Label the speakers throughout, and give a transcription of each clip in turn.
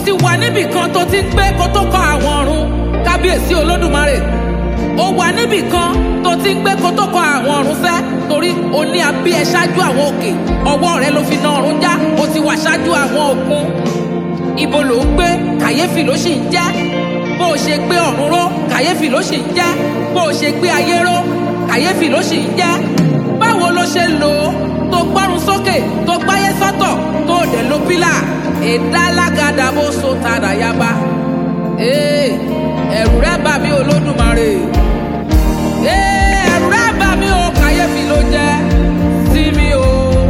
Speaker 1: ti wà níbì kan tó ti ń gbé kó tó kọ àwọn ọ̀run kábíyèsí olódùmarè. Ó wà níbì kan tó ti ń gbé kó tó kọ àwọn ọ̀run sẹ́ torí o ní abí ẹ ṣáájú àwọn òkè ọwọ́ rẹ ló fi na ọ̀run já o ti wà ṣáájú àwọn òkun. Ibo ló ń gbé kàyéfì ló sì ń jẹ́ bó o ṣe gbé ọ̀run ró kàyéfì ló sì ń jẹ́ bó o ṣe gbé ayé ró kàyéfì ló sì ń jẹ́. Báwo ló ṣe lò ó tó gbọ́run sókè tó gbáyé sọ́tọ̀ tó dẹ̀ lo pílà ìdálágàdà bó so tàdà yaba. Ẹ̀rù rẹ̀ bà mí olódùmarè. Ẹ̀rù rẹ̀ bà mí o kàyéfì ló jẹ́ sí mi o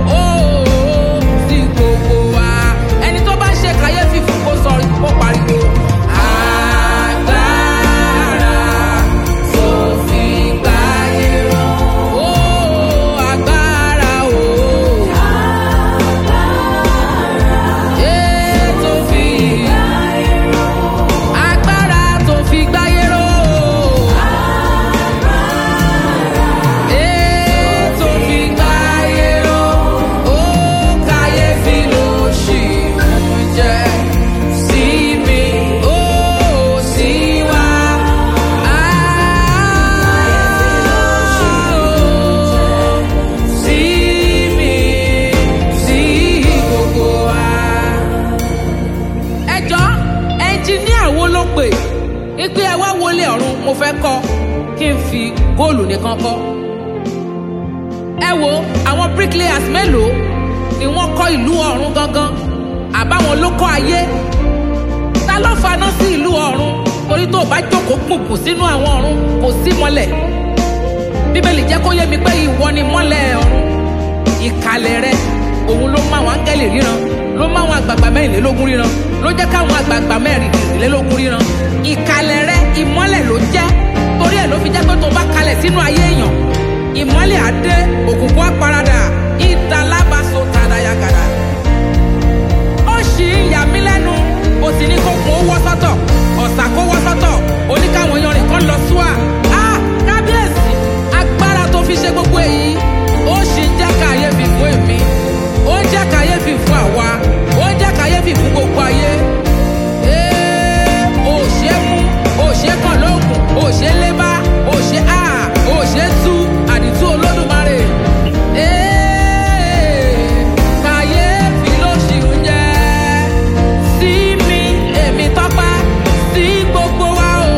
Speaker 1: sí gbogbo wa. Ẹni tó bá ṣe kàyéfì fún kó sọ kó pariwo. Ìpè ẹ wá wọlé ọ̀run mo fẹ́ kọ́ kí n fi góòlù nìkan kọ́. Ẹ wo àwọn bricklayers mélòó ni wọ́n kọ́ ìlú ọ̀run gangan àbáwọn ló kọ́ ayé. Ta ló faná sí ìlú ọ̀run torí tó bá jókòó kùnkùn sínú àwọn ọ̀run kò sí mọ́lẹ̀. Bíbélì jẹ́ kó yé mi pé ìwọ ni mọ́lẹ̀ ọ̀run. Ìkàlẹ̀ rẹ òun ló mú àwọn áńgẹ́lì ríran ló mú àwọn àgbààgbà mẹ́rìnlélógún ríran ló jẹ́ káwọn àgbààgbà mẹ́rìnlélógún ríran. Ìkàlẹ̀ rẹ ìmọ́lẹ̀ ló jẹ́ torí ẹ̀ ló fi jẹ́ pé tó bá kalẹ̀ sínú ayé èèyàn ìmọ́lẹ̀ á dé òkùnkùn á paradà ìdálábàṣọ tàdáyàgàdà. Ó ṣì ń yà mí lẹ́nu ó sì ní kó kún ó wọ́ sọ́tọ̀ ọ̀sà kó wọ́ sọ́tọ̀ oníkàwọn yanrìn kan lọ súà. Kábíyèsí agbára tó fi ṣe gbogbo èyí ó ṣì ń jẹ́ kàyéfì fún èmi ó ń jẹ́ kàyéfì fún àwa ó ń jẹ́ kàyéfì fún gbogbo ayé. Òṣè kan lóògùn òṣè lébá òṣè òṣè tú àdìtú olódùmarè. Kàyéfì ló ṣì ń jẹ́ sí mi èmi Tọ́pẹ́ sí gbogbo wa o.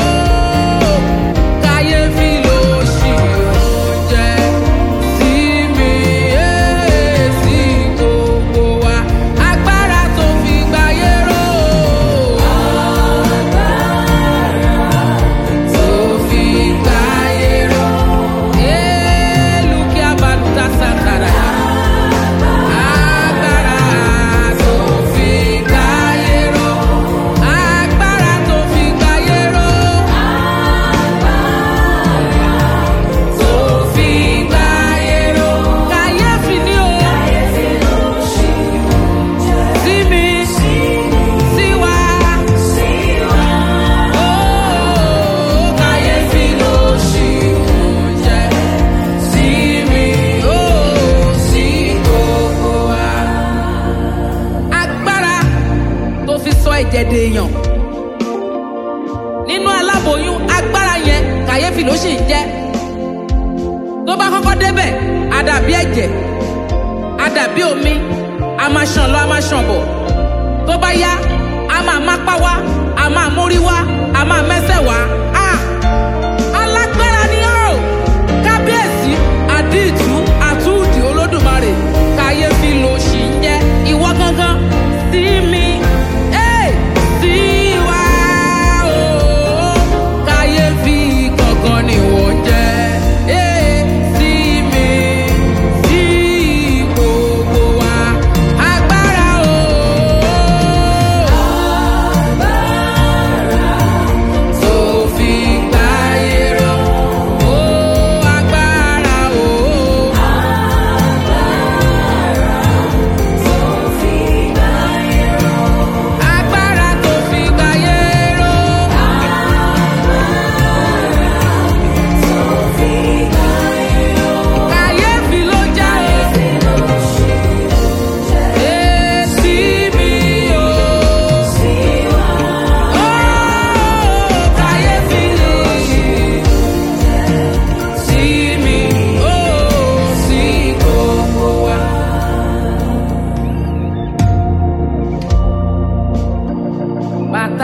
Speaker 1: Kàyéfì ló ṣì ń jẹ́ sí mi sí gbogbo wa. Agbára tó fi gbáyé ró. Ẹ̀jẹ̀dẹ̀ èèyàn nínú aláboyún agbára yẹn kàyéfì ló sì ń jẹ́. Tó bá kọ́kọ́ débẹ̀ á dàbí ẹ̀jẹ̀ á dàbí omi á máa ṣàn lọ á máa ṣàn bọ̀. Tó bá yá á máa mápá wá á máa mórí wá á máa mẹ́sẹ̀ wá. Alágbára ni ó kábíyèsí àdìtú àtúndì olódùmarè kàyéfì ló sì ń jẹ́ ìwọ gangan sí mi. Ni wọ́n jẹ́ sí mi sí gbogbo wa. Agbára o. Agbára tó fi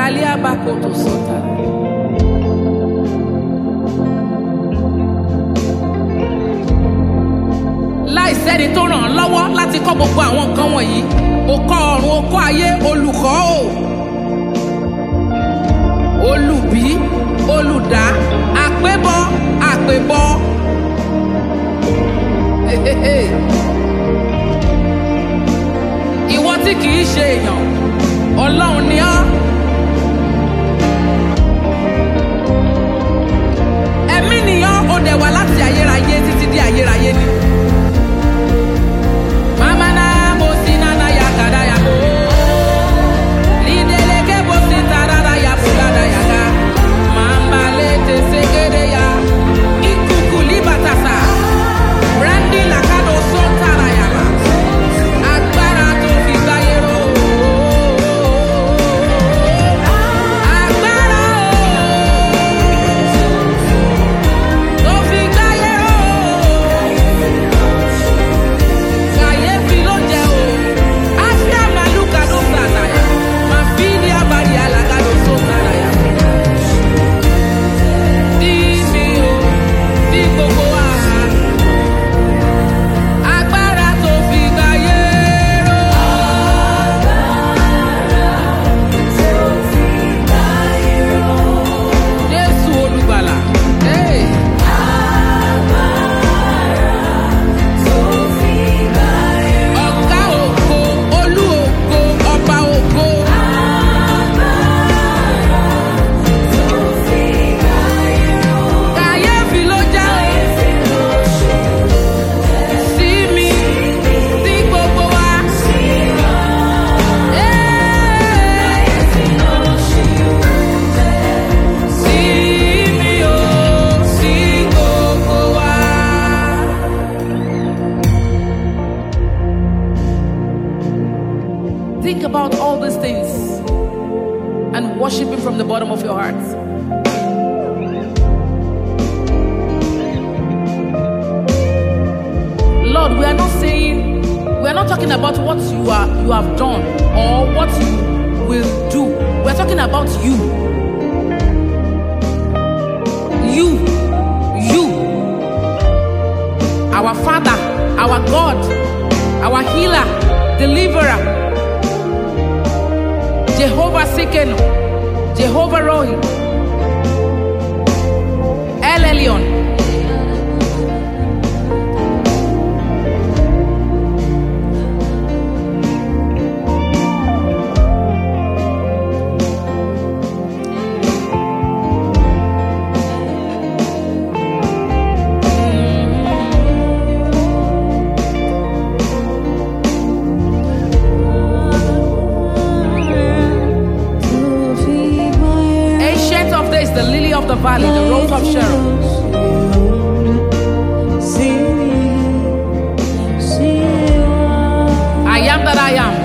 Speaker 1: Galia Bakoto Sota. Láìsẹ́ni tó ràn án lọ́wọ́ láti kọ́ gbogbo àwọn nǹkan wọ̀nyí. Ó kọ́ ọ̀run, ó kọ́ ayé, olùkọ́ o. Olùbí, olùdá, àpébọ, àpébọ. Ìwọ tí kìí ṣe èèyàn, Ọlọ́run ni ọ́. Ẹ̀mí nìyàn, ó dẹ̀ wá láti ayérayé títí di ayérayé ni. Mama na mo si na na ya kada ya bo. Lideleke bo si tarara ya bulada ya ga. Mamba le te segede ya. Ikuku libatasa. Brandy la kado son tara ya ba. Agbára tó fi gbáyé ró. Agbára tó fi gbáyé ró. Kàyéfì ló jẹ́ o. Afia maluka ló sàtà ya. Màfíìlì abàrí alága ló sọ sára ya. Dí mi o, dí gbogbo wa. Agbára tó fi gbáyé ró. Jésù olùgbàlà. Hey. Ọ̀gá ògo, olú ògo, ọba ògo. Kàyéfì ló jẹ́ o. Sí mi, sí gbogbo wa. Sí mi o, sí gbogbo wa. Think about all these things and worship Him from the bottom of your heart. Lord, we are not talking about what you have done or what you will do. We are talking about you. You. Our Father, our God, our healer, deliverer. Jehovah Sikenu, Jehovah Rohi, El Elyon. Ancient of days, the lily of the valley, the rose of Sharon. I am that I am.